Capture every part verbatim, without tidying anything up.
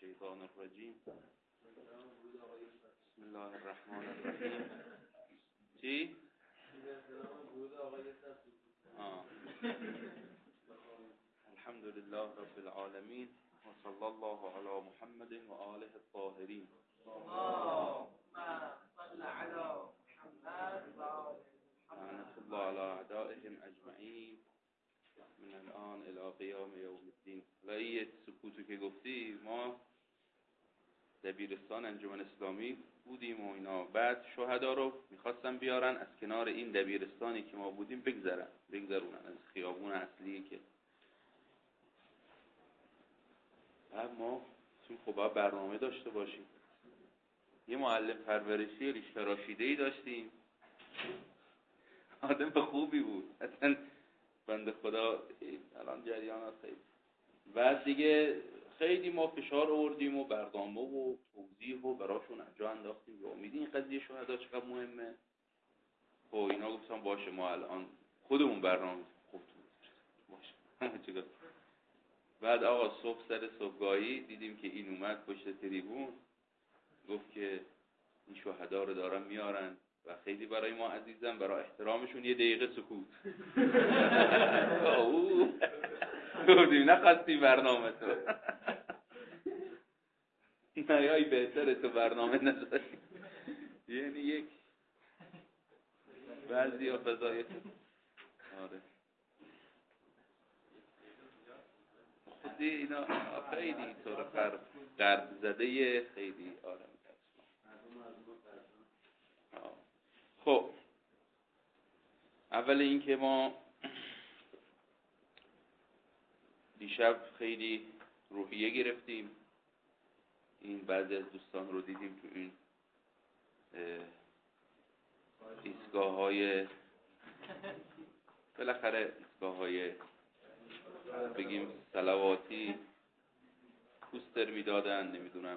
الشیطان الرجیم. بسم الله الرحمن الرحیم. چی؟ آه. الحمد لله رب العالمین و صلی الله علی محمد و آله الطاهرین. اللهم صل علی محمد و آل محمد. لعنت الله علی اعدائهم اجمعین من الان الی قیام یوم الدین. و این سکوتو که گفتی، ما دبیرستان انجمن اسلامی بودیم و اینا، بعد شهدا رو میخواستن بیارن از کنار این دبیرستانی که ما بودیم بگذرن بگذرونن از خیابون اصلی. که بعد ما چون خب برنامه داشته باشیم، یه معلم پرورشی ریش تراشیده‌ای داشتیم، آدم خوبی بود اصلا بنده خدا. الان جریان خیلی بعد دیگه خیلی ما فشار آوردیم و برنامه و توضیح و براشون جا انداختیم به امید این قضیه شهدا چقدر مهمه. خب اینا گفتم باشه، ما الان خودمون برنامه خوب باشه چیکار. بعد آقا صبح سر صبحگاهی دیدیم که این اومد پشت تریبون، گفت که این شهدا رو دارن میارن و خیلی برای ما عزیزن، برای احترامشون یه دقیقه سکوت. اوه گفتیم نخواستیم برنامه تو نیایی بهتره تو برنامه نذاری. یعنی یک بعضی ها فضایت آره خودی اینا خیلی طور قرب زده خیلی آره. خب اول این که ما دیشب خیلی روحیه گرفتیم، این بعضی از دوستان رو دیدیم تو این ایستگاه های بالاخره ایستگاه های بگیم صلواتی پوستر میدادن، نمیدونم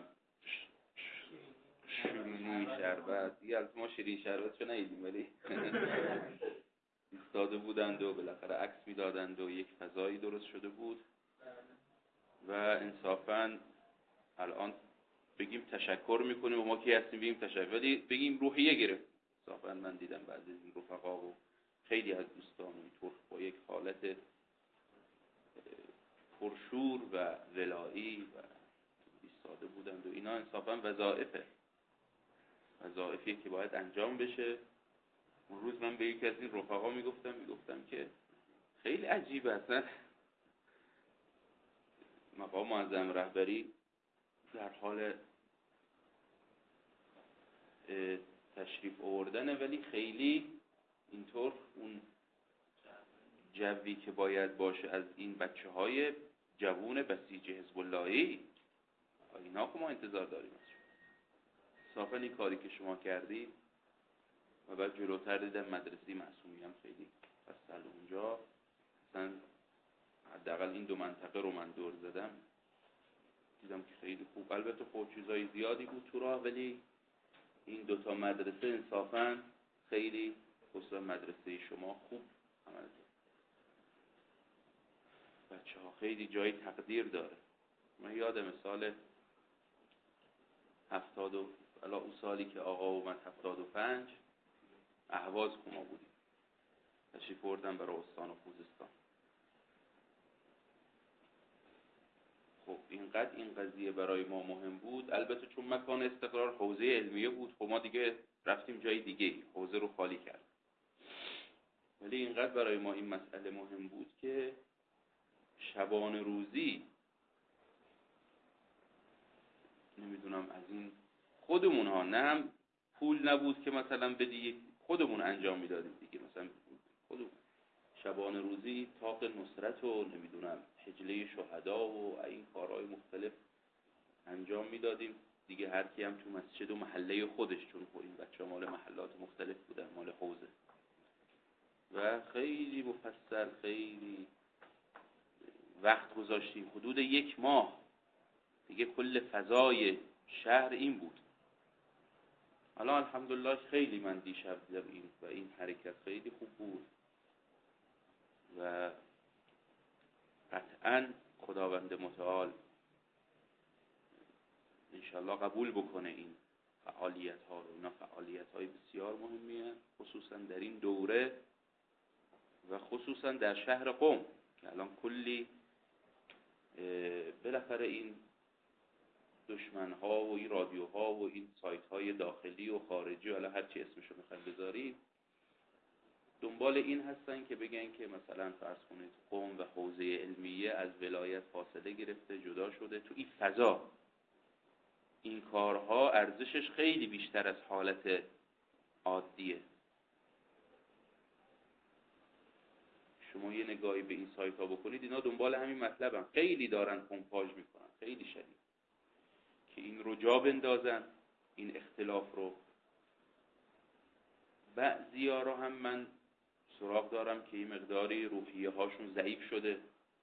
شیرینی شربت دیگه. البته ما شیرین شربت رو ندیدیم ولی ایستاده بودند و بالاخره عکس میدادند و یک فضایی درست شده بود و انصافاً الان بگیم تشکر میکنیم و ما کی هستیم بگیم تشکر، ولی بگیم روحیه گرفت. انصافاً من دیدم بعضی از این رفقا و خیلی از دوستان اینطور با یک حالت پرشور و ولایی و ایستاده بودند و اینا. انصافاً وظایفه وظایفی که باید انجام بشه. اون روز من به یکی از این رفقا میگفتم میگفتم که خیلی عجیبه اصلا مقام معظم رهبری در حال تشریف آوردنه ولی خیلی اینطور اون جوی که باید باشه از این بچه های جوون بسیج حزب اللهی اینا که ما انتظار داریم از شما. صافا این کاری که شما کردید و بعد جلوتر دیدم مدرسه معصومی هم خیلی فصل اونجا اصلا حداقل این دو منطقه رو من دور زدم دیدم که خیلی خوب. البته خب چیزای زیادی بود تو راه ولی این دوتا مدرسه انصافاً خیلی خصوصا مدرسه شما خوب عمل کرد. بچه ها خیلی جای تقدیر داره. من یادم سال هفتاد و الا اون سالی که آقا اومد هفتاد و پنج اهواز که ما بودیم تشریف بردن برای استان و خوزستان. خب اینقدر این قضیه برای ما مهم بود. البته چون مکان استقرار حوزه علمیه بود خب ما دیگه رفتیم جای دیگه حوزه رو خالی کرد، ولی اینقدر برای ما این مسئله مهم بود که شبانه روزی نمیدونم از این خودمون ها، نه هم پول نبود که مثلا بدی، خودمون انجام میدادیم دیگه، مثلا خودمون شبانه روزی طاق نصرت و نمیدونم حجله شهدا و این کارهای مختلف انجام میدادیم دیگه. هر کی هم تو مسجد و محله خودش، چون خب این بچه‌ها مال محلات مختلف بودن، مال حوزه و خیلی مفصل خیلی وقت گذاشتیم. حدود یک ماه دیگه کل فضای شهر این بود. الان الحمدلله خیلی من دیشب دیدم این و این حرکت خیلی خوب بود و قطعاً خداوند متعال انشالله قبول بکنه این فعالیت ها رو. اینا فعالیت های بسیار مهمیه، خصوصا در این دوره و خصوصا در شهر قم که الان کلی بالاخره این دشمن ها و این رادیو ها و این سایت های داخلی و خارجی و هر چی اسمشو میخواید بذارید دنبال این هستن که بگن که مثلا فرض کنید قم و حوزه علمیه از ولایت فاصله گرفته، جدا شده. تو این فضا این کارها ارزشش خیلی بیشتر از حالت عادیه. شما یه نگاهی به این سایت ها بکنید، اینا دنبال همین مطلبن، خیلی دارن پمپاژ میکنن، خیلی شدید، که این رو جا بندازن، این اختلاف رو. بعضیا رو هم من سراغ دارم که این مقداری روحیه هاشون ضعیف شده،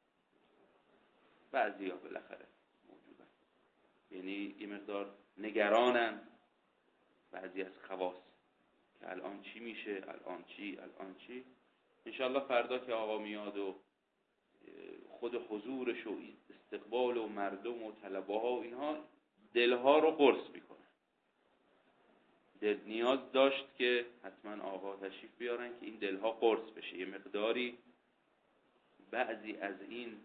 بعضیا بالاخره موجودن، یعنی این مقدار نگرانن بعضی از خواص که الان چی میشه، الان چی، الان چی. انشالله فردا که آقا میاد و خود حضورش و استقبال و مردم و طلبه ها و اینها دلها رو قرص میکنه. دل نیاز داشت که حتما آقا تشریف بیارن که این دلها قرص بشه، یه مقداری بعضی از این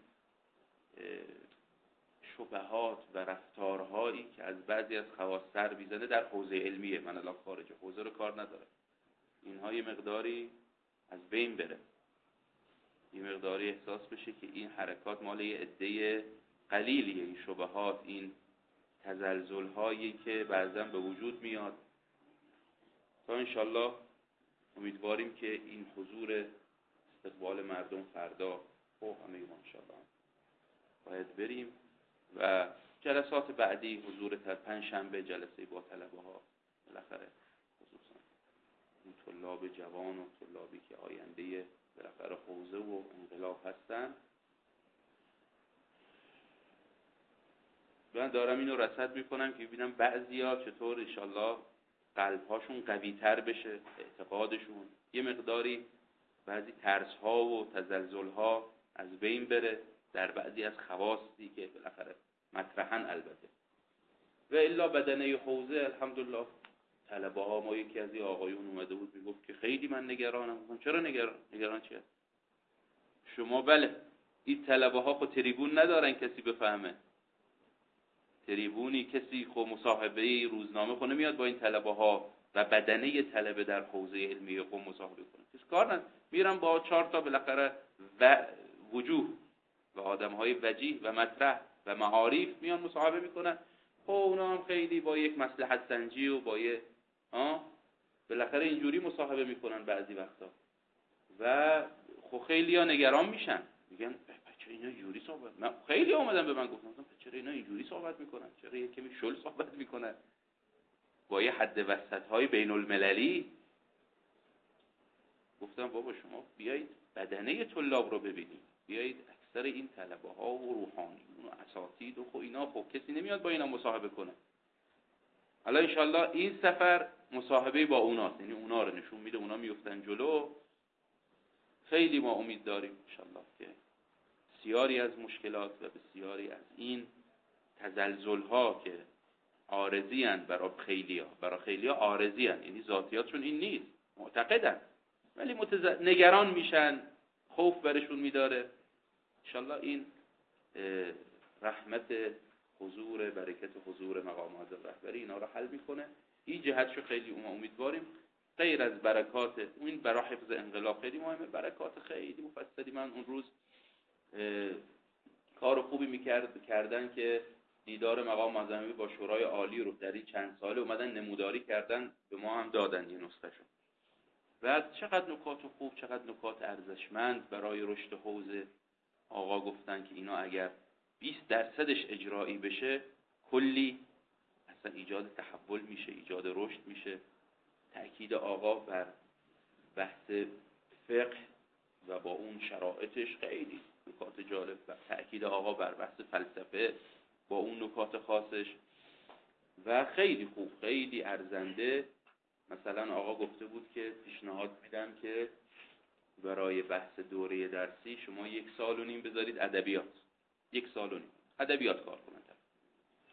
شبهات و رفتارهایی که از بعضی از خواص سر میزنه در حوزه علمیه، من الان خارج حوزه رو کار ندارم، اینها یه مقداری از بین بره، یه مقداری احساس بشه که این حرکات مال یه عده قلیلیه، این شبهات، این تزلزل هایی که بعضا به وجود میاد. تا انشالله امیدواریم که این حضور استقبال مردم فردا و همه ما انشالله باید بریم و جلسات بعدی حضور تر پنج شنبه جلسه با طلبه ها، بالاخره خصوصا این طلاب جوان و طلابی که آینده بالاخره حوزه و انقلاب هستن. من دارم اینو رصد میکنم که ببینم بعضیا چطور انشالله قلبهاشون قوی تر بشه، اعتقادشون یه مقداری بعضی ترس ها و تزلزل ها از بین بره در بعضی از خواستی که بالاخره مطرحن البته. و الا بدنه حوزه الحمدلله طلبه ها، ما یکی از این آقایون اومده بود میگفت که خیلی من نگرانم. گفتم چرا نگران؟ نگران چیه؟ شما بله این طلبه ها خود تریبون ندارن کسی بفهمه، تریبونی کسی خو مصاحبه روزنامه خونه میاد با این طلبه ها و بدنه طلبه در حوزه علمی خو مصاحبه کنه، کس کار نه، میرن با چهار تا بالاخره و وجوه و آدم های وجیه و مطرح و معارف میان مصاحبه میکنن. خب اونا هم خیلی با یک مصلحت سنجی و با یه ها بالاخره اینجوری مصاحبه میکنن بعضی وقتا و خب خیلی ها نگران میشن، میگن چرا اینا اینجوری صحبت، من خیلی اومدن به من گفتن چرا اینا اینجوری صحبت میکنن، چرا یه کمی شل صحبت میکنن با یه حد وسط های بین المللی. گفتم بابا شما بیایید بدنه طلاب رو ببینید، بیایید اکثر این طلبه ها و روحانیون و اساتید و خب اینا خب کسی نمیاد با اینا مصاحبه کنه. حالا انشالله این سفر مصاحبه با اوناست، یعنی اونا رو نشون میده، اونا میفتن جلو. خیلی ما امید داریم انشالله که بسیاری از مشکلات و بسیاری از این تزلزل ها که عارضی اند برای خیلیا، برای خیلیا عارضی اند، یعنی ذاتیاتشون این نیست، معتقدن ولی متز... نگران میشن، خوف برشون میداره. انشالله این رحمت حضور، برکت حضور مقامات رهبری اینا رو حل میکنه. این جهتشو خیلی ما امیدواریم. غیر از برکات این برای حفظ انقلاب خیلی مهمه، برکات خیلی مفصلی. من اون روز کار خوبی میکرد کردن که دیدار مقام معظمی با شورای عالی رو در این چند ساله اومدن نموداری کردن، به ما هم دادن یه نسخه‌شو. و چقدر نکات خوب، چقدر نکات ارزشمند برای رشد حوزه. آقا گفتن که اینا اگر بیست درصدش اجرایی بشه کلی اصلا ایجاد تحول میشه، ایجاد رشد میشه. تأکید آقا بر بحث فقه و با اون شرایطش خیلی نکات جالب، و تأکید آقا بر بحث فلسفه با اون نکات خاصش و خیلی خوب، خیلی ارزنده. مثلا آقا گفته بود که پیشنهاد میدم که برای بحث دوره درسی شما یک سال و نیم بذارید ادبیات، یک سال و نیم ادبیات کار کنند.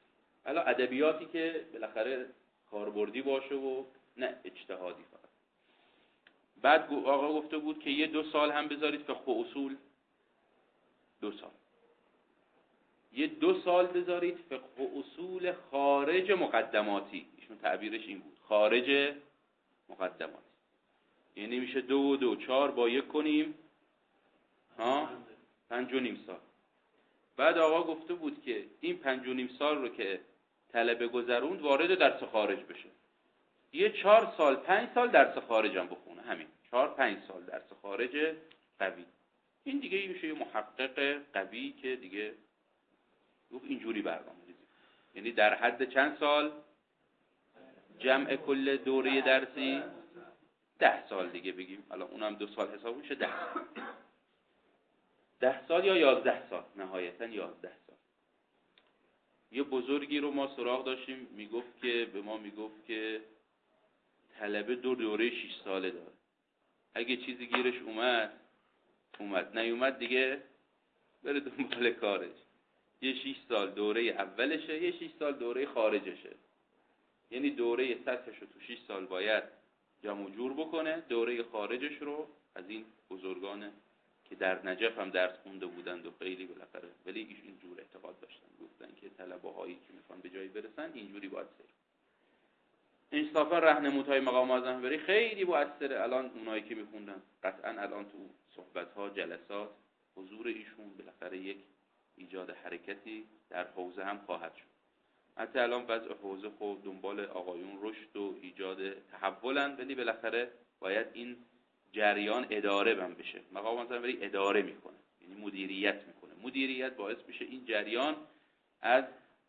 حالا ادبیاتی که بالاخره کاربردی باشه و نه اجتهادی فقط. بعد آقا گفته بود که یه دو سال هم بذارید فقه و اصول، دو سال یه دو سال بذارید فقه و اصول خارج مقدماتی، ایشون تعبیرش این بود، خارج مقدماتی، یعنی میشه دو و دو چهار با یک کنیم ها پنج و نیم سال. بعد آقا گفته بود که این پنج و نیم سال رو که طلبه گذروند وارد درس خارج بشه، یه چهار سال پنج سال درس خارج هم بخونه، همین چهار پنج سال درس خارج قوی. این دیگه میشه یه محقق قوی که دیگه گفت اینجوری برنامه ریزی، یعنی در حد چند سال جمع کل دوره درسی؟ ده سال دیگه بگیم، الان اونم دو سال حساب میشه، ده سال ده سال یا یازده سال، نهایتا یازده سال. یه بزرگی رو ما سراغ داشتیم میگفت که به ما میگفت که طلبه دو دوره شش ساله داره، اگه چیزی گیرش اومد اومد، نیومد دیگه بره دنبال کارش. یه شش سال دوره اولشه، یه شش سال دوره خارجشه، یعنی دوره سطحش رو تو شش سال باید جمع جور بکنه، دوره خارجش رو از این بزرگانه که در نجف هم درس خونده بودند و خیلی بالاخره، ولی ایش اینجور اعتقاد داشتن، گفتن که طلبه هایی که میخوان به جایی برسن اینجوری باید سیر. انصافا راهنمودهای مقام معظم رهبری خیلی مؤثره. الان اونایی که میخوندن قطعا الان تو صحبت ها جلسات حضور ایشون بالاخره یک ایجاد حرکتی در حوزه هم خواهد شد. حتی الان وضع حوزه خود دنبال آقایون رشد و ایجاد تحولن، ولی بالاخره باید این جریان اداره بم بشه. مقام معظم رهبری اداره میکنه، یعنی مدیریت میکنه. مدیریت باعث میشه این جریان از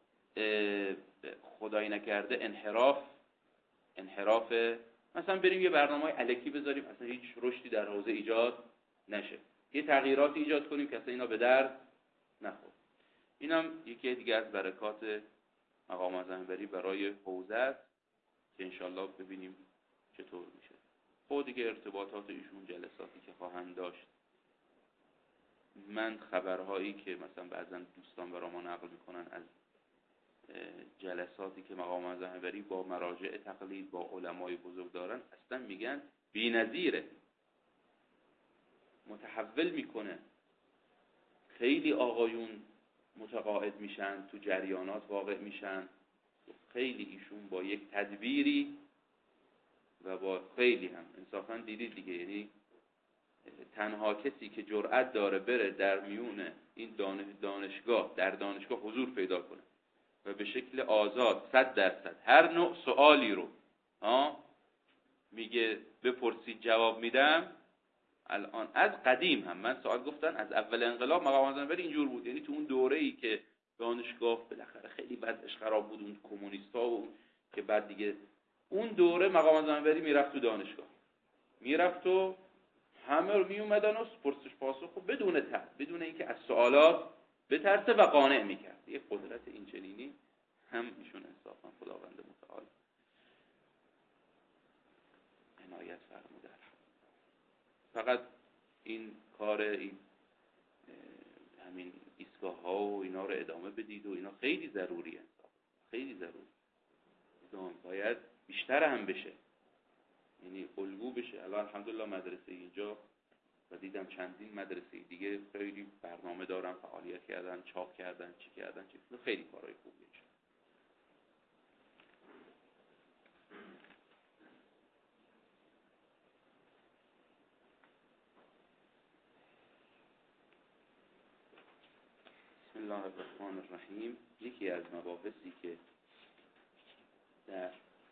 خدای نکرده انحراف انحراف مثلا بریم یه برنامه‌ای الکی بذاریم اصلا هیچ رشدی در حوزه ایجاد نشه، یه تغییراتی ایجاد کنیم که اصلا اینا به درد نخوره. اینم یکی دیگه از برکات مقام معظم رهبری برای حوزه است که انشالله ببینیم چطور میشه. خود دیگه ارتباطات ایشون، جلساتی که خواهند داشت، من خبرهایی که مثلا بعضا دوستان برای ما نقل میکنن از جلساتی که مقام معظم رهبری با مراجع تقلید با علمای بزرگ دارن، اصلا میگن بی‌نظیره، متحول میکنه، خیلی آقایون متقاعد میشن، تو جریانات واقع میشن. خیلی ایشون با یک تدبیری و با خیلی هم انصافا دیدید دیگه، یعنی تنها کسی که جرأت داره بره در میون این دانشگاه در دانشگاه حضور پیدا کنه و به شکل آزاد صد درصد هر نوع سوالی رو آه میگه بپرسید جواب میدم. الان از قدیم هم من سوال گفتن از اول انقلاب مقام معظم رهبری اینجور بود، یعنی تو اون دوره‌ای که دانشگاه بالاخره خیلی وضعش خراب بود، اون کمونیستا و که بعد دیگه اون دوره مقام معظم رهبری میرفت تو دانشگاه، میرفت و همه رو میومدن و پرسش پاسخ خب بدون ترس، بدون اینکه از سوالات بترسه و قانع میکرد. یک قدرت این چنینی هم ایشون انصافا خداوند متعال عنایت فرموده. فقط این کار این همین ایستگاه ها و اینا رو ادامه بدید و اینا خیلی ضروریه، خیلی ضروری ادامه باید بیشتر هم بشه، یعنی الگو بشه. الان الحمدلله مدرسه اینجا و دیدم چندین مدرسه دیگه خیلی برنامه دارن، فعالیت کردن، چاپ کردن، چی کردن، چی خیلی کارهای خوبیه. بسم الله الرحمن الرحیم. یکی از مباحثی که در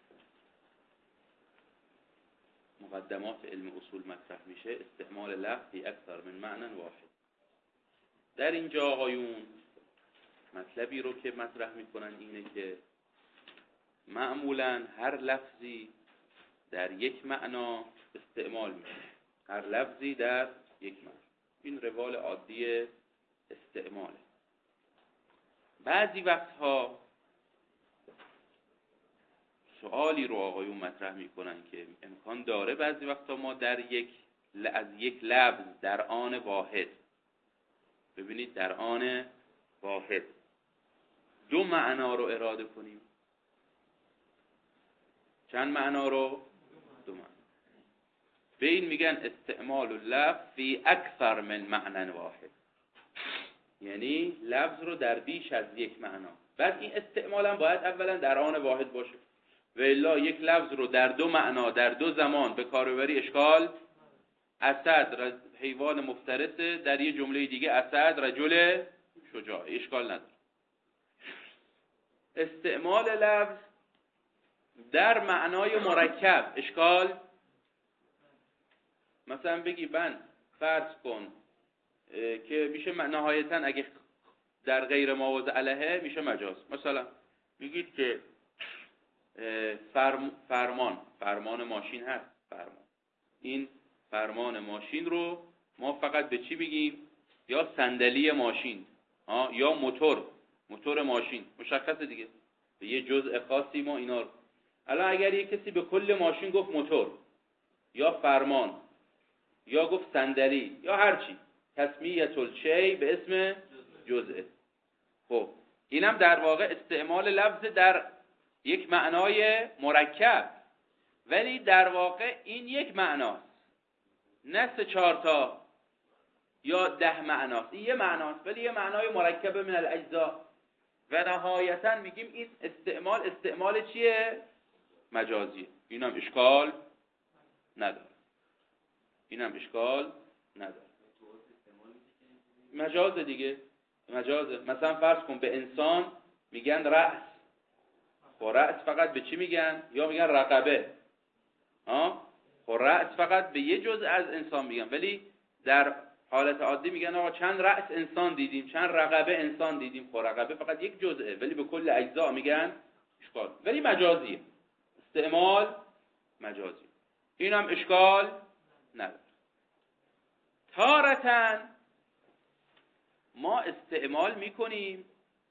مقدمات علم اصول مطرح میشه استعمال لفظ فی اکثر من معنی واحد. در اینجا آقایون مطلبی رو که مطرح میکنن اینه که معمولاً هر لفظی در یک معنا استعمال میشه، هر لفظی در یک معنا، این روال عادی استعماله. بعضی وقتها سوالی رو آقایون مطرح میکنن که امکان داره بعضی وقتا ما در یک از یک لفظ در آن واحد، ببینید در آن واحد دو معنا رو اراده کنیم. چند معنا رو؟ دو معنا. به این میگن استعمال اللفظ فی اکثر من معنی واحد، یعنی لفظ رو در بیش از یک معنا. بعد این استعمال هم باید اولا در آن واحد باشه، و الا یک لفظ رو در دو معنا در دو زمان به کار ببری اشکال. اسد حیوان مفترسه، در یه جمله دیگه اسد رجل شجاع، اشکال نداره. استعمال لفظ در معنای مرکب اشکال. مثلا بگی من فرض کن که میشه نهایتا اگه در غیر مواضع علیه میشه مجاز. مثلا میگید که فرم فرمان فرمان ماشین هست، فرمان این فرمان ماشین رو ما فقط به چی بگیم؟ یا صندلی ماشین ها، یا موتور موتور ماشین، مشخصه دیگه، به یه جزء خاصی ما اینا رو. الان اگر یک کسی به کل ماشین گفت موتور یا فرمان یا گفت صندلی یا هر چی، تسمیه الشیء به اسم جزءه. خب اینم در واقع استعمال لفظ در یک معنای مرکب، ولی در واقع این یک معناست، نه سه چهار تا یا ده معناست. این یه معناست ولی یه معنای مرکب من الاجزاء. و نهایتا میگیم این استعمال استعمال چیه؟ مجازیه. اینم اشکال نداره، اینم اشکال نداره. مجازه دیگه، مجازه. مثلا فرض کن به انسان میگن رأس، خب رأس فقط به چی میگن؟ یا میگن رقبه ها، خب رأس فقط به یه جزء از انسان میگن، ولی در حالت عادی میگن آقا چند رأس انسان دیدیم، چند رقبه انسان دیدیم. خب رقبه فقط یک جزءه ولی به کل اجزا میگن اشکال، ولی مجازیه، استعمال مجازی. اینم اشکال نداره. تارتاً ما استعمال میکنیم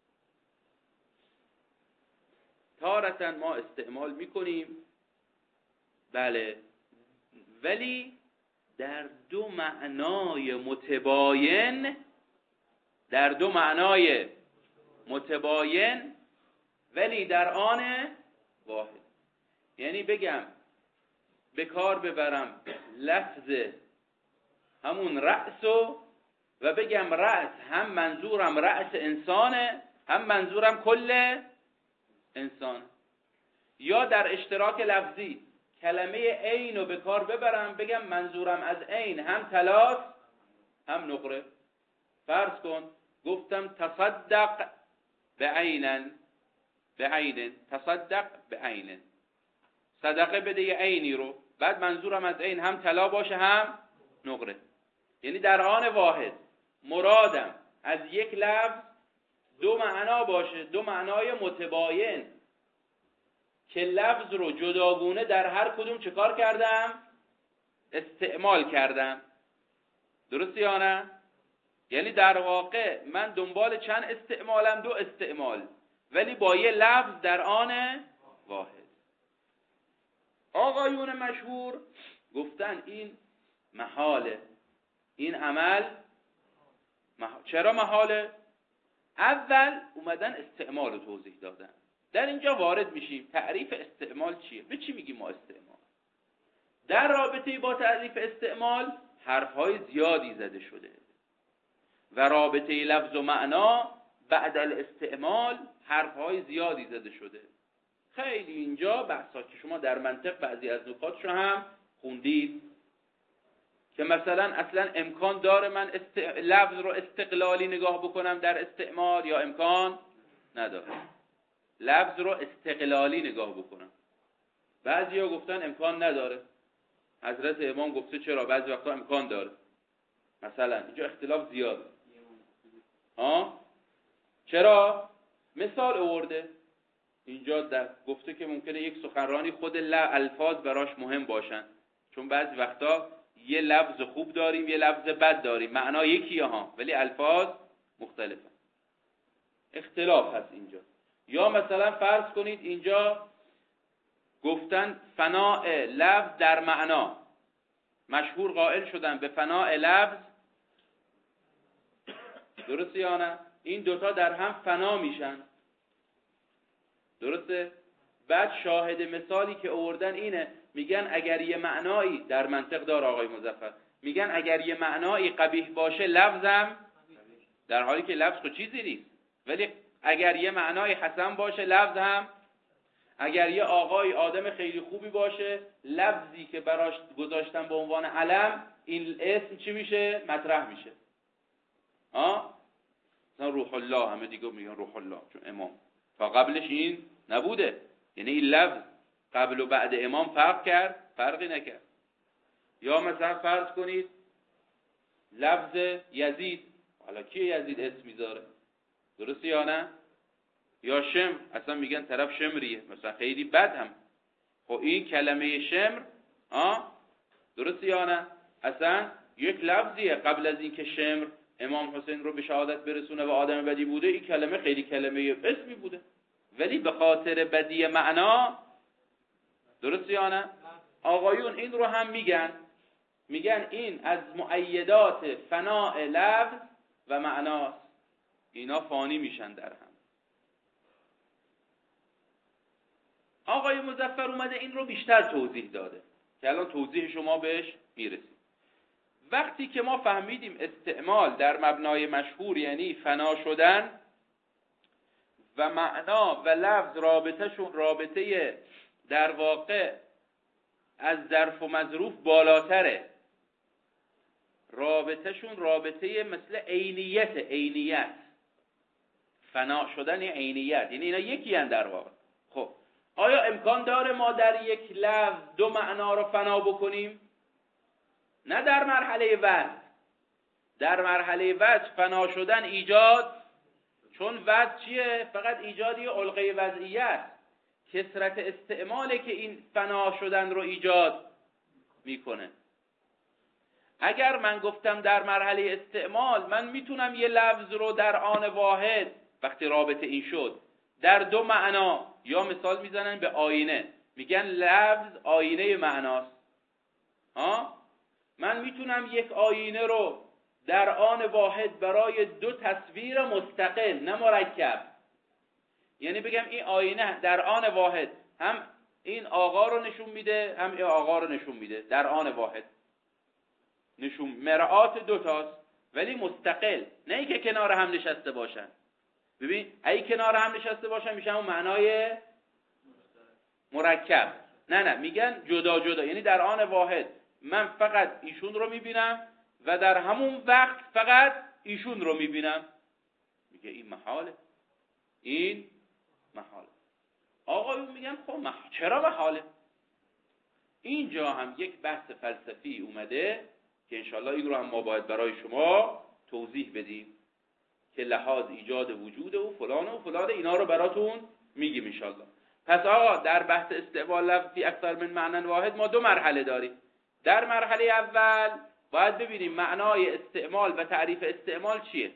تارتاً ما استعمال میکنیم بله، ولی در دو معنای متباین در دو معنای متباین ولی در آن واحد. یعنی بگم به کار ببرم لفظ همون رأسو و بگم رأس هم منظورم رأس انسانه هم منظورم کل انسان، یا در اشتراک لفظی کلمه عین رو به کار ببرم بگم منظورم از عین هم تلاس هم نقره. فرض کن گفتم تصدق به عینن به عینن تصدق به عینن، صدقه بده یه عینی رو، بعد منظورم از عین هم طلا باشه هم نقره. یعنی در آن واحد مرادم از یک لفظ دو معنا باشه، دو معنای متباین که لفظ رو جداگونه در هر کدوم چه کار کردم؟ استعمال کردم. درسته یا نه؟ یعنی در واقع من دنبال چند استعمالم؟ دو استعمال، ولی با یه لفظ در آن واحد. آقایون مشهور گفتن این محاله، این عمل محال. چرا محاله؟ اول اومدن استعمال رو توضیح دادن. در اینجا وارد میشیم تعریف استعمال چیه؟ به چی میگیم ما استعمال؟ در رابطه با تعریف استعمال حرفهای زیادی زده شده و رابطه لفظ و معنا بعد الاستعمال حرفهای زیادی زده شده. خیلی اینجا بحثا که شما در منطق بعضی از نکاتش هم خوندید که مثلا اصلا امکان داره من است... لفظ رو استقلالی نگاه بکنم در استعمال یا امکان نداره لفظ رو استقلالی نگاه بکنم. بعضیا گفتن امکان نداره، حضرت امام گفته چرا، بعضی وقتا امکان داره. مثلا اینجا اختلاف زیاد ها، چرا؟ مثال آورده اینجا در گفته که ممکنه یک سخنرانی خود الفاظ براش مهم باشن، چون بعضی وقتا یه لفظ خوب داریم یه لفظ بد داریم، معنا یکیه ها ولی الفاظ مختلفه، اختلاف هست اینجا. یا مثلا فرض کنید اینجا گفتن فناء لفظ در معنا، مشهور قائل شدن به فناء لفظ، درسته یا نه؟ این دوتا در هم فنا میشن، درسته؟ بعد شاهد مثالی که آوردن اینه، میگن اگر یه معنایی در منطق داره آقای مظفر، میگن اگر یه معنایی قبیح باشه لفظم، در حالی که لفظ خود چیزی نیست، ولی اگر یه معنای حسن باشه لفظ هم، اگر یه آقای آدم خیلی خوبی باشه لفظی که براش گذاشتن به عنوان علم، این اسم چی میشه؟ مطرح میشه. آه؟ مثلا روح الله، همه دیگه میگن روح الله چون امام، تا قبلش این نبوده. یعنی این لفظ قبل و بعد امام فرق کرد؟ فرقی نکرد. یا مثلا فرض کنید لفظ یزید، حالا کی یزید اسم میذاره؟ درسته یا نه؟ یا شمر، اصلا میگن طرف شمریه، مثلا خیلی بد هم. خب این کلمه شمر، آه درسته یا نه؟ اصلا یک لفظیه، قبل از اینکه شمر امام حسین رو به شهادت برسونه و آدم بدی بوده، این کلمه خیلی کلمه اسمی بوده، ولی به خاطر بدی معنا، درسته یا نه؟ آقایون این رو هم میگن، میگن این از مؤیدات فناء لفظ و معناست، اینا فانی میشن در هم. آقای مظفر اومده این رو بیشتر توضیح داده که الان توضیح شما بهش میرسید. وقتی که ما فهمیدیم استعمال در مبنای مشهور یعنی فنا شدن و معنا و لفظ رابطهشون رابطه در واقع از ظرف و مظروف بالاتره، رابطهشون رابطه مثل عینیت، عینیت فنا شدن عینیت، یعنی اینا یکی هن در واقع. خب آیا امکان داره ما در یک لفظ دو معنا رو فنا بکنیم؟ نه در مرحله وضع. در مرحله وضع فنا شدن ایجاد، چون وضع چیه؟ فقط ایجادی علقه وضعیت، کثرت استعماله که این فنا شدن رو ایجاد میکنه. اگر من گفتم در مرحله استعمال من میتونم یه لفظ رو در آن واحد وقتی رابطه این شد در دو معنا، یا مثال میزنن به آینه، میگن لفظ آینه معناست. ها؟ من میتونم یک آینه رو در آن واحد برای دو تصویر مستقل، نه مرکب، یعنی بگم این آینه در آن واحد هم این آقا رو نشون میده هم این آقا رو نشون میده، در آن واحد نشون مرآت دوتاست ولی مستقل، نه ای که کنار هم نشسته باشن. ببین ای کنار هم نشسته باشن میشه اون معنای مرکب، نه نه میگن جدا جدا، یعنی در آن واحد من فقط ایشون رو میبینم و در همون وقت فقط ایشون رو میبینم، میگه این محاله، این محاله. آقایون میگن خب محاله. چرا محاله؟ اینجا هم یک بحث فلسفی اومده که انشالله این رو هم ما باید برای شما توضیح بدیم که لحاظ ایجاد وجود و فلان و فلان، اینا رو براتون میگیم انشالله. پس آقا در بحث استعمال لفظ فی اکثر من معنی واحد ما دو مرحله داریم. در مرحله اول باید ببینیم معنای استعمال و تعریف استعمال چیه.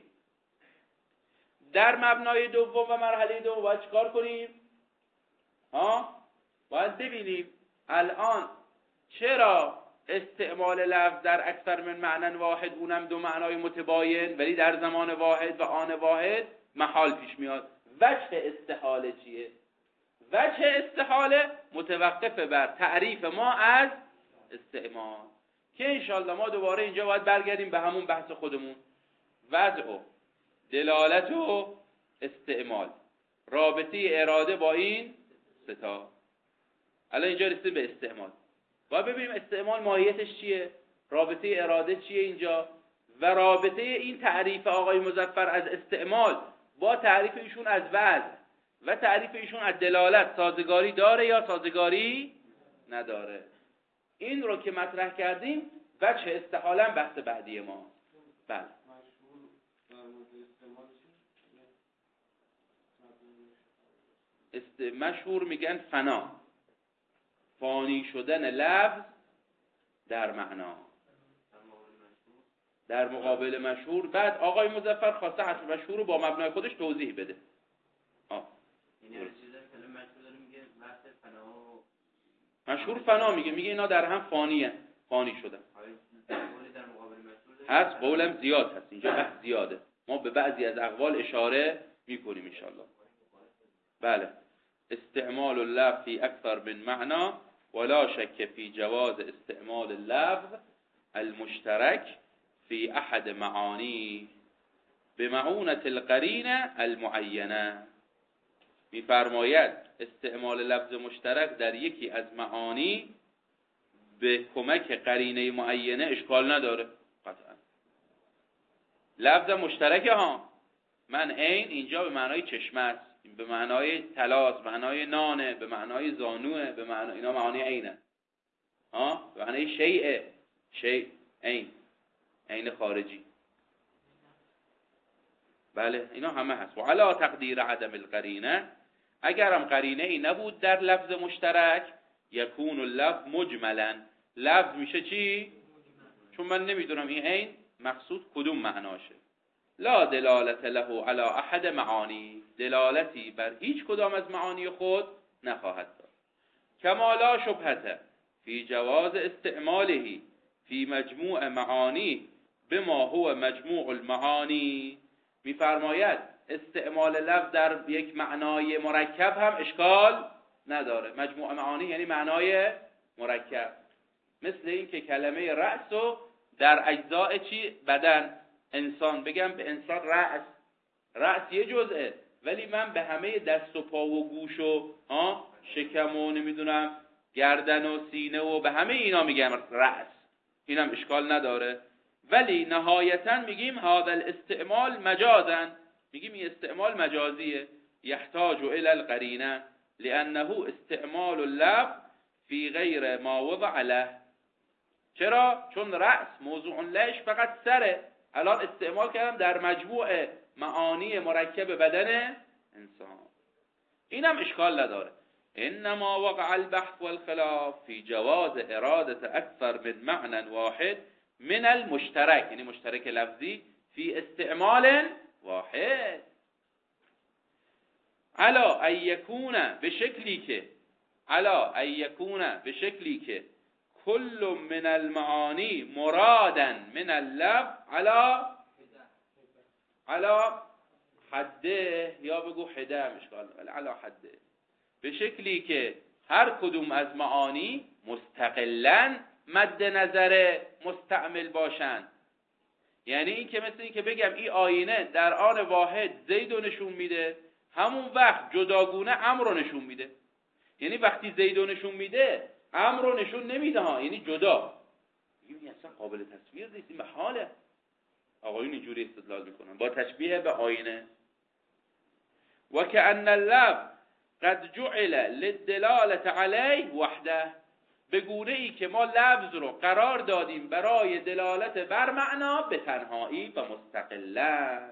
در مبنای دوم و مرحله دوم باید چیکار کنیم؟ ها؟ باید ببینیم الان چرا استعمال لفظ در اکثر من معنی واحد، اونم دو معنای متباین ولی در زمان واحد و آن واحد محال پیش میاد. وجه استحاله چیه؟ وجه استحاله متوقف بر تعریف ما از استعمال، که انشالله ما دوباره اینجا باید برگردیم به همون بحث خودمون، وضع و دلالت و استعمال، رابطه اراده با این ستا. الان اینجا رسیدیم به استعمال، باید ببینیم استعمال ماهیتش چیه، رابطه اراده چیه اینجا، و رابطه این تعریف آقای مظفر از استعمال با تعریف ایشون از وضع و تعریف ایشون از دلالت سازگاری داره یا سازگاری نداره. این رو که مطرح کردیم وجه استحاله بحث بعدی ما. بله است مشهور میگن فنا، فانی شدن لفظ در معنا در مقابل مشهور. بعد آقای مظفر خواسته حرف مشهور رو با مبنای خودش توضیح بده. آه. مشهور فنا میگه میگه اینا در هم فانیه، فانی شدن. هست قولم زیاد هست اینجا، بحث زیاده، ما به بعضی از اقوال اشاره میکنیم انشالله. بله استعمال اللفظ في اكثر من معنى ولا شك في جواز استعمال اللفظ المشترك في احد معانی بمعونة القرینه المعینه. میفرماید استعمال لفظ مشترک در یکی از معانی به کمک قرینه معینه اشکال نداره. قطعا لفظ مشترکه ها، من عین اینجا به معنای چشمه است، به معنای طلاست، به معنای نانه، به معنای زانوه، به معنای اینا معانی عینه ها، به معنای شیء، شیء عین، عین خارجی. بله اینا همه هست. و علا تقدیر عدم القرینه، اگرم قرینه ای نبود در لفظ مشترک، یکون اللفظ مجملا، لفظ میشه چی؟ چون من نمیدونم این عین مقصود کدوم معناشه. لا دلالت له علی احد معانی، دلالتی بر هیچ کدام از معانی خود نخواهد داد. کما لا شبهه فی جواز استعماله فی مجموع معانی بما هو مجموع المعانی. میفرماید استعمال لفظ در یک معنای مرکب هم اشکال نداره. مجموع معانی یعنی معنای مرکب، مثل این که کلمه رأس رو در اجزاء چی؟ بدن، انسان بگم به انسان رأس، رأس یه جزئه ولی من به همه دست و پا و گوش و ها شکم و نمیدونم گردن و سینه و به همه اینا میگم رأس، اینم اشکال نداره. ولی نهایتا میگیم هذا الاستعمال مجازن، میگیم این استعمال مجازیه، یحتاج الى القرینه لانه استعمال اللفظ فی غیر ما وضع له. چرا؟ چون رأس موضوع لهش فقط سره، الان استعمال کردم در مجموع معانی مرکب بدن انسان، اینم اشکال نداره. انما وقع البحث والخلاف فی جواز اراده اکثر من معنى واحد من المشترک، یعنی مشترک لفظی، فی استعمال واحد علا ان یکون، به شکلی که علا ان یکون، به شکلی که کل من المعانی مرادا من اللفظ علا علا حده، یا بگو حده مشکال، علا حده، به شکلی که هر کدوم از معانی مستقلاً مد نظر مستعمل باشند. یعنی این که مثل این که بگم این آینه در آن واحد زید رو نشون میده، همون وقت جداگونه امر رو نشون میده. یعنی وقتی زید رو نشون میده امر رو نشون نمیده ها، یعنی جدا. این اصلا قابل تصویر نیست، این محاله. آقایون اینجوری استدلال میکنن با تشبیه به آینه. و کأن اللفظ قد جعل للدلالة علیه وحده، به گونه ای که ما لفظ رو قرار دادیم برای دلالت بر معنا به تنهایی و مستقلا.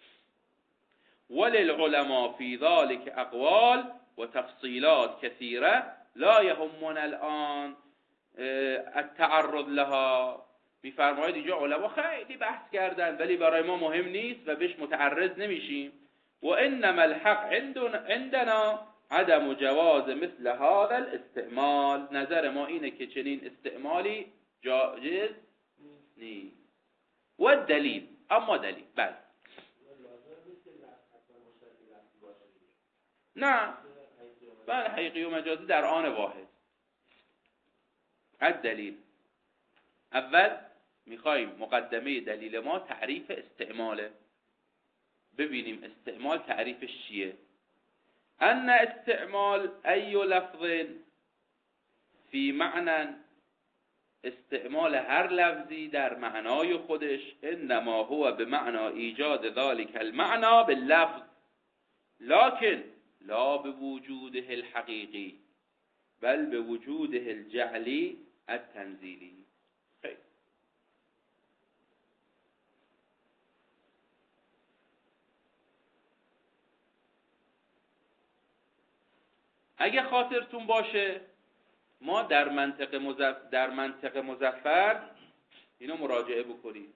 وللعلماء فی ذلك اقوال و تفصیلات کثیره لا یهمنا الان التعرض لها. میفرماید اینجا علما خیلی بحث کردن ولی برای ما مهم نیست و بهش متعرض نمیشیم. و انما الحق عندنا عدم جواز مثل هذا الاستعمال، نظر ما اینه که چنین استعمالی جایز نیست. و دلیل، اما دلیل بله نه بله حقیقی و مجازی در آن واحد. الدلیل، اول میخوایم مقدمه دلیل ما تعریف استعماله، ببینیم استعمال تعریفش چیه. ان استعمال ای لفظ فی معنی، استعمال هر لفظی در معنای خودش، انما هو به معنی ایجاد ذلك المعنى باللفظ لكن لا بوجوده الحقیقی بل بوجوده الجعلی التنزیلی. خیلی اگه خاطرتون باشه ما در منطق مزف... در منطق مظفر اینو مراجعه بکنیم،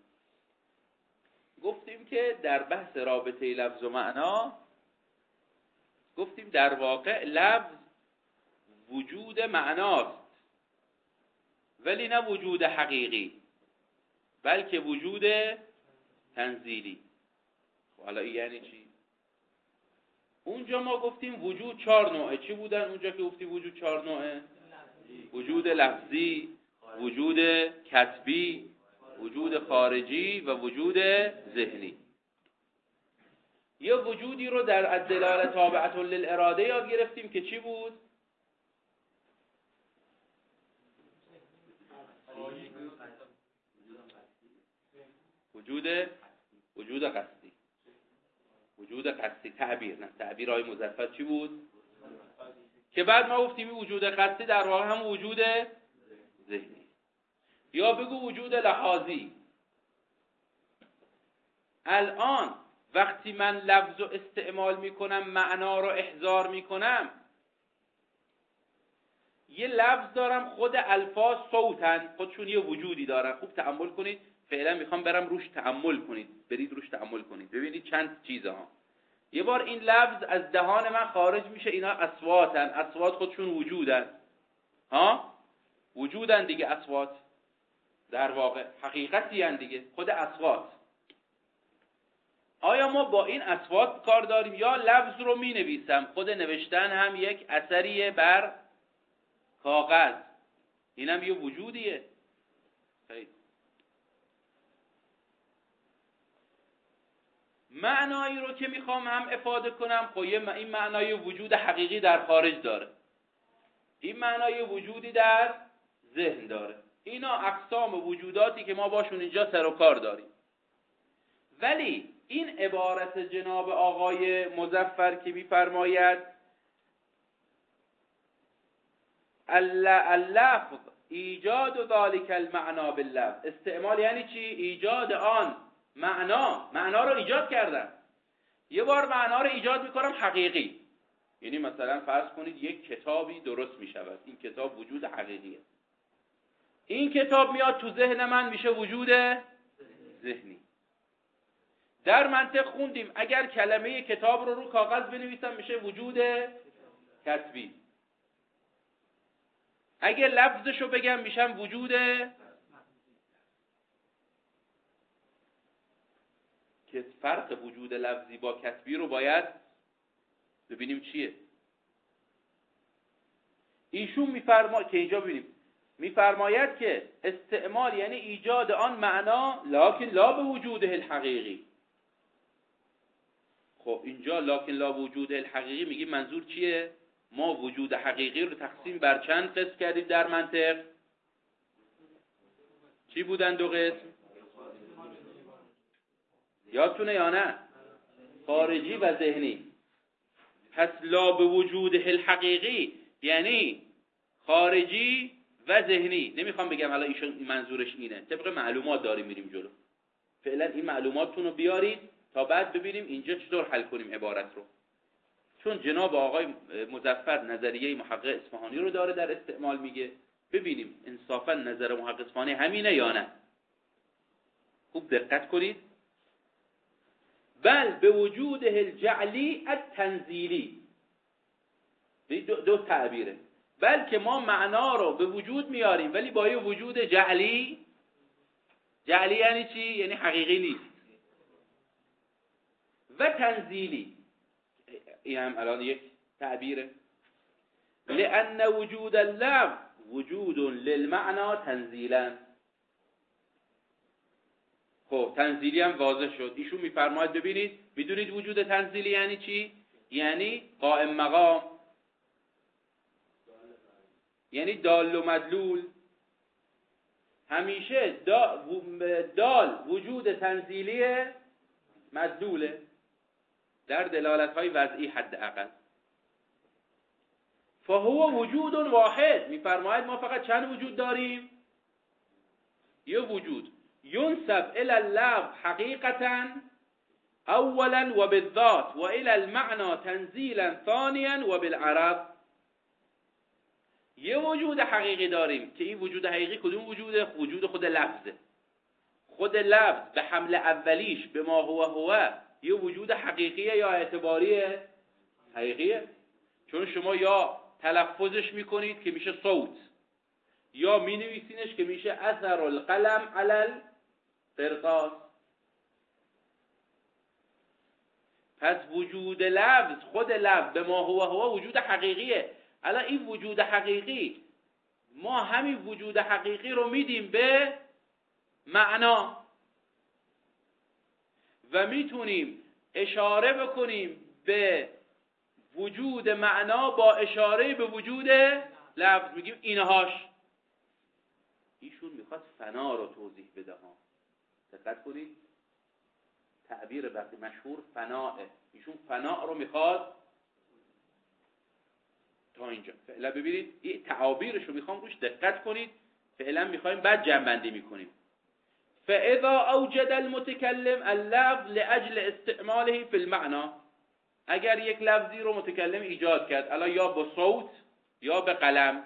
گفتیم که در بحث رابطه لفظ و معنا گفتیم در واقع لفظ وجود معناست ولی نه وجود حقیقی بلکه وجود تنزیلی. حالا این یعنی چی؟ اونجا ما گفتیم وجود چهار نوعه. چی بودن اونجا که گفتیم وجود چهار نوعه؟ وجود لفظی، وجود کتبی، وجود خارجی و وجود ذهنی. یه وجودی رو در الدلاله تابعة للاراده یاد گرفتیم که چی بود؟ وجود وجود قصدی. وجود قصدی تعبیر، نه تعبیر های مظفر چی بود؟ که بعد ما گفتیم وجود قصدی در واقع هم وجود ذهنی. یا بگو وجود لحاظی. الان وقتی من لفظ رو استعمال میکنم معنا رو احضار میکنم، یه لفظ دارم، خود الفاظ صوتن، خودشون یه وجودی دارن. خوب تأمل کنید، فعلا میخوام برم روش تأمل کنید، برید روش تأمل کنید، ببینید چند چیزه ها. یه بار این لفظ از دهان من خارج میشه، اینا اصواتن، اصوات خودشون وجودن ها، وجودن دیگه، اصوات در واقع حقیقتی هن دیگه، خود اصوات. آیا ما با این اصوات کار داریم یا لفظ رو می نویسم؟ خود نوشتن هم یک اثریه بر کاغذ، اینم یه وجودیه. خیلی معنایی رو که میخوام هم افاده کنم، خب این معنای وجود حقیقی در خارج داره، این معنای وجودی در ذهن داره. اینا اقسام وجوداتی که ما باشون اینجا سر و کار داریم. ولی این عبارت جناب آقای مظفر که میفرماید اللفظ ایجاد ذالک المعنا باللفظ، استعمال یعنی چی؟ ایجاد آن معنا، معنا رو ایجاد کردن. یه بار معنا رو ایجاد میکنم حقیقی، یعنی مثلا فرض کنید یک کتابی درست میشود، این کتاب وجود حقیقیه، این کتاب میاد تو ذهن من میشه وجود ذهنی. در منطق خوندیم اگر کلمه کتاب رو رو کاغذ بنویسم میشه وجود کتبی، اگر لفظشو بگم میشم وجود. که فرق وجود لفظی با کتبی رو باید ببینیم چیه. ایشون میفرما که اینجا ببینیم میفرماید که استعمال یعنی ایجاد آن معنا لکن لا به وجوده الحقیقی. خب اینجا لکن لا به وجوده الحقیقی میگیم منظور چیه؟ ما وجود حقیقی رو تقسیم بر چند قسم کردیم در منطق؟ چی بودن دو قسم؟ یادتونه یا نه؟ خارجی و ذهنی. پس لا به وجوده الحقیقی یعنی خارجی و ذهنی. نمیخوام بگم حالا ایشون منظورش اینه، طبق معلومات داریم میریم جلو. فعلا این معلوماتتون رو بیارید تا بعد ببینیم اینجا چطور حل کنیم عبارت رو. چون جناب آقای مظفر نظریه محقق اصفهانی رو داره در استعمال میگه، ببینیم انصافا نظر محقق اصفهانی همینه یا نه. خوب دقت کنید. بل به وجوده الجعلی التنزیلی، دو, دو تعبیره. بلکه ما معنا رو به وجود میاریم ولی با یه وجود جعلی. جعلی یعنی چی؟ یعنی حقیقی نیست. و تنزیلی، این هم الان یک تعبیره. لأن وجود اللفظ وجود للمعنى تنزیلا. خب تنزیلی هم واضح شد. ایشون میفرماید ببینید، میدونید وجود تنزیلی یعنی چی؟ یعنی قائم مقام، یعنی دال و مدلول. همیشه دال وجود تنزیلی مدلوله در دلالت های وضعی حداقل. فهو وجود واحد، میفرماید ما فقط چند وجود داریم؟ یه وجود ينسب الى اللفظ حقیقتا اولا و بالذات و الى المعنى تنزیلا ثانیا و بالعرب. یه وجود حقیقی داریم که این وجود حقیقی کدوم وجوده؟ وجود خود لفظه. خود لفظ به حمل اولیش به ما هو هو یه وجود حقیقیه یا اعتباریه؟ حقیقیه. چون شما یا تلفظش میکنید که میشه صوت، یا مینویسینش که میشه اثر القلم علی القرطاس. پس وجود لفظ، خود لفظ به ما هو هو وجود حقیقیه. الان این وجود حقیقی، ما همین وجود حقیقی رو میدیم به معنا و میتونیم اشاره بکنیم به وجود معنا با اشاره به وجود لفظ، میگیم اینهاش. ایشون میخواد فنا رو توضیح بده ها، دقت کنید تعبیر وقتی مشهور فناه، ایشون فنا رو میخواد تا اینجا. فعلا ببینید این تعابیرش رو میخوام روش دقت کنید، فعلا میخوایم بعد جنبندی میکنیم. فاذا اوجد المتکلم اللفظ لاجل استعماله فی المعنى، اگر یک لفظی رو متکلم ایجاد کرد، الان یا با صوت یا به قلم،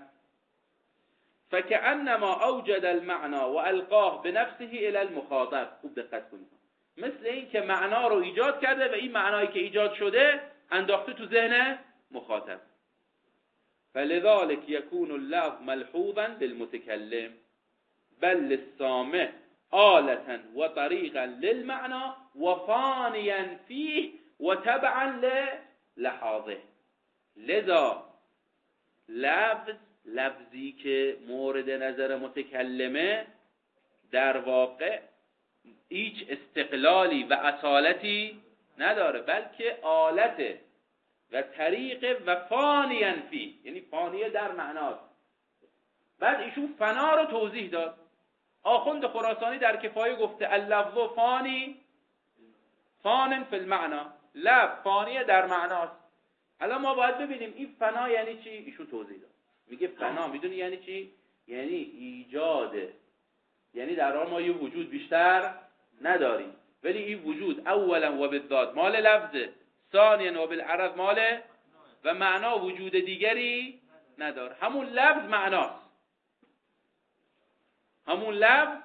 فكأنما اوجد المعنى والقاه بنفسه الى المخاطب. خوب دقت کنید، مثل این که معنا رو ایجاد کرده و این معنایی که ایجاد شده انداخته تو ذهن مخاطب. فلذلك يكون اللفظ ملحوظا للمتكلم بل للسامع آلة وطريقا للمعنى وفانيا فيه وتبعا للحاظه. لذا لفظ، لفظی که مورد نظر متکلمه، در واقع هیچ استقلالی و اصالتی نداره، بلکه آلته و طریق و فانیاً فی، یعنی فانیه در معناست. بعد ایشون فنا رو توضیح داد. آخوند خراسانی در کفایه گفته اللفظ فانی فان فی المعنى، لفظ فانیه در معناست. الان ما باید ببینیم این فنا یعنی چی. ایشون توضیح داد، میگه فنا میدونی یعنی چی؟ یعنی ایجاده، یعنی در آن ما یه وجود بیشتر نداریم، ولی این وجود اولا و بالذات مال لفظه، ثانیا و بالعرض مال و معنا وجود دیگری نداره. همون لفظ معناست، همون لفظ.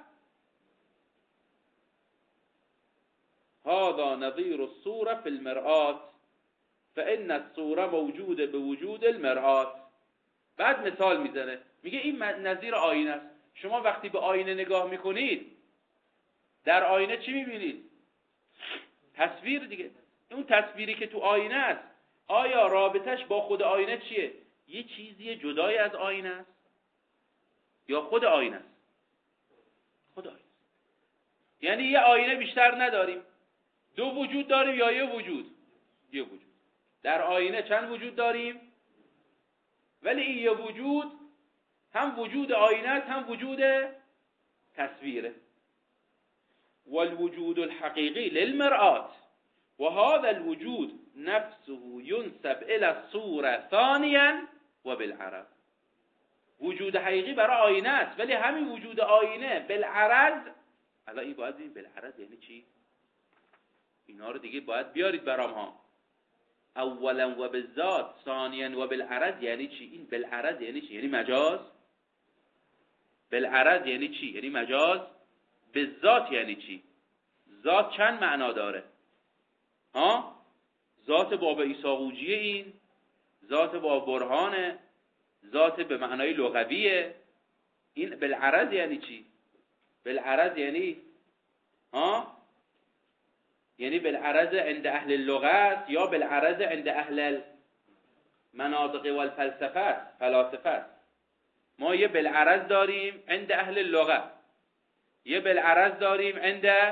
هذا نظیر الصورة فی المرآة فإن الصورة موجوده بوجود المرآة. بعد مثال میزنه، میگه این نظیر آینه است. شما وقتی به آینه نگاه میکنید، در آینه چی میبینید؟ تصویر دیگه. اون تصویری که تو آینه است، آیا رابطش با خود آینه چیه؟ یه چیزی جدای از آینه است یا خود آینه است؟ خود آینه. یعنی یه آینه بیشتر نداریم، دو وجود داریم یا یه وجود؟ یه وجود. در آینه چند وجود داریم؟ ولی این یه وجود هم وجود آینه است هم وجود تصویره. والوجود الحقیقی للمرآة وهذا الوجود نفسه ينسب الى الصورة ثانيا وبالعرض. وجود حقیقی برای آینه است، ولی همین وجود آینه بالعرض. الان این باید ببین بالعرض یعنی چی؟ اینا رو دیگه باید بیارید برام ها. اولا و بالذات، ثانیا و بالعرض یعنی چی؟ این بالعرض یعنی چی؟ یعنی مجاز. بالعرض یعنی چی؟ یعنی مجاز. بالذات یعنی چی؟ ذات چند معنا داره؟ ها؟ ذات باب ایساقوجیه، این ذات باب برهانه، ذات به معنای لغویه. این بالعرض یعنی چی؟ بالعرض یعنی ها؟ یعنی بالعرض عند اهل اللغت یا بالعرض عند اهل المناطق والفلسفه، فلاسفه. ما یه بالعرض داریم عند اهل اللغت، یه بالعرض داریم عند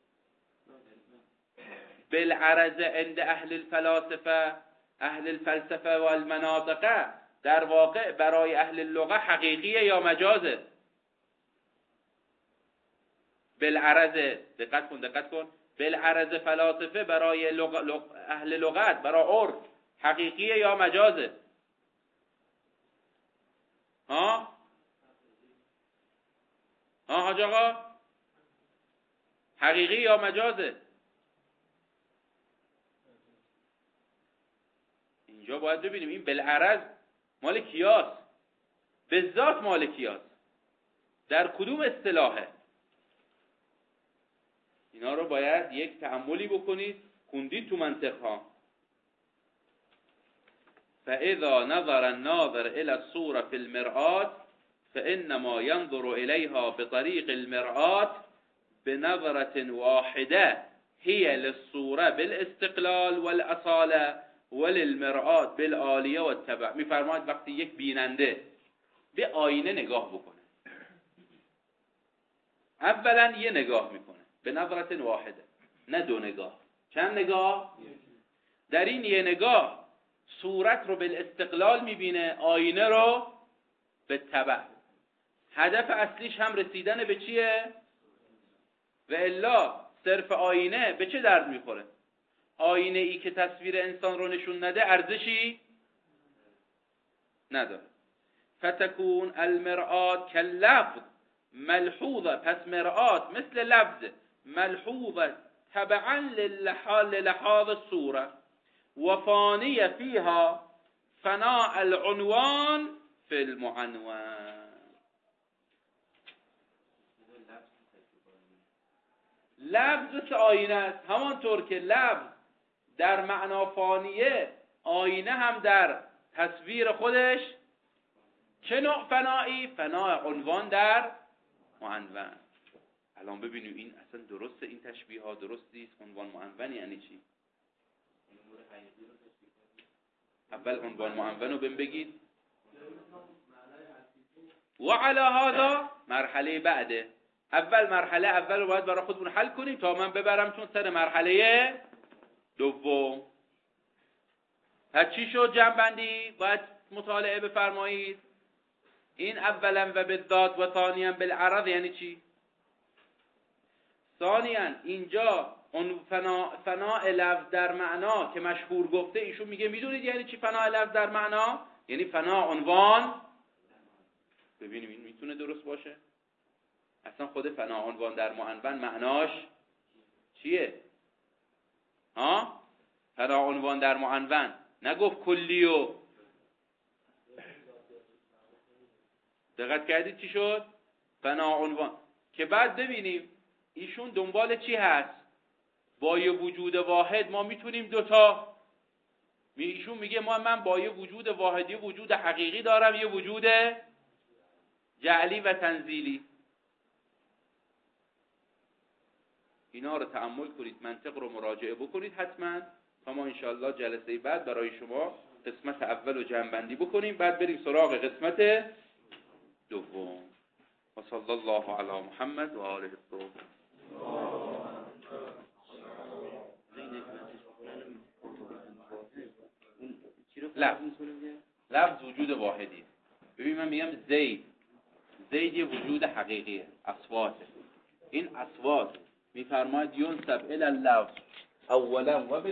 بالعرض عند اهل الفلاسفه، اهل الفلسفه و المناطق. در واقع برای اهل اللغه حقیقیه یا مجازه؟ بالعرض، دقت کن دقت کن، بالعرض فلاسفه برای لغ... لغ... اهل لغت، برای عرف حقیقیه یا مجازه؟ ها ها حاج آقا، حقیقی یا مجازه؟ اینجا باید ببینیم این بالعرض مال کیاست، بالذات مال کیاست، در کدوم اصطلاحه. اینا رو باید یک تأملی بکنید، خوندید تو منطق ها. فاذا نظر الناظر الى الصورة في المرآة فانما ينظر اليها بطريق المرآة بنظرة واحدة هي للصوره بالاستقلال والاصاله وللمرآت بالعالیه و التبع. میفرماید وقتی یک بیننده به آینه نگاه بکنه، اولا یه نگاه میکنه به نظرت واحده، نه دو نگاه. چند نگاه؟ در این یه نگاه صورت رو بالاستقلال میبینه، آینه رو به تبع. هدف اصلیش هم رسیدن به چیه؟ و الا صرف آینه به چه درد میخوره؟ آینه ای که تصویر انسان رو نشون نده ارزشی نداره. فتکون المرآت کاللفظ ملحوظه، پس مرآت مثل لفظ ملحوظه تبعا للحاظ الصوره و فانیه فیها فناء العنوان فی المعنون. لفظ مثل آینه است، همانطور که لفظ در معنا فانیه، آینه هم در تصویر خودش چه نوع فنایی؟ فناء عنوان در معنون. الان ببینیم این اصلا درسته، این تشبیه ها درست نیست. عنوان معنون یعنی چی؟ اول عنوان معنون رو بگید و علی هذا مرحله بعده. اول مرحله اول رو باید برای خودمون حل کنیم تا من ببرم چون سر مرحله دوم. پس چی شد جمع-بندی؟ باید مطالعه بفرمایید. این اولا و بالذات و ثانیا بالعرض یعنی چی؟ ثانیا اینجا فنا فناء لفظ در معنا که مشهور گفته، ایشون میگه میدونید یعنی چی فناء لفظ در معنا؟ یعنی فناء عنوان. ببینیم این میتونه درست باشه؟ اصلا خود فناء عنوان در معنون معناش چیه؟ ها؟ فناء عنوان در معنون نگفت کلی و دقت کردید چی شد؟ فناء عنوان. که بعد ببینیم ایشون دنبال چی هست؟ با یه وجود واحد ما میتونیم دوتا. ایشون میگه ما من با یه وجود واحدی وجود حقیقی دارم، یه وجود جعلی و تنزیلی. اینا رو تأمل کنید، منطق رو مراجعه بکنید حتما تا ما انشاءالله جلسه بعد برای شما قسمت اول رو جمع بندی بکنیم، بعد بریم سراغ قسمت دوم. و صلی الله علی محمد و آله الطاهرین. لفظ لفظ وجود واحدی. ببین من میگم زید، زید یه وجود حقیقیه، اصواته. این اصوات میفرماید ینسب الی اللفظ اولا و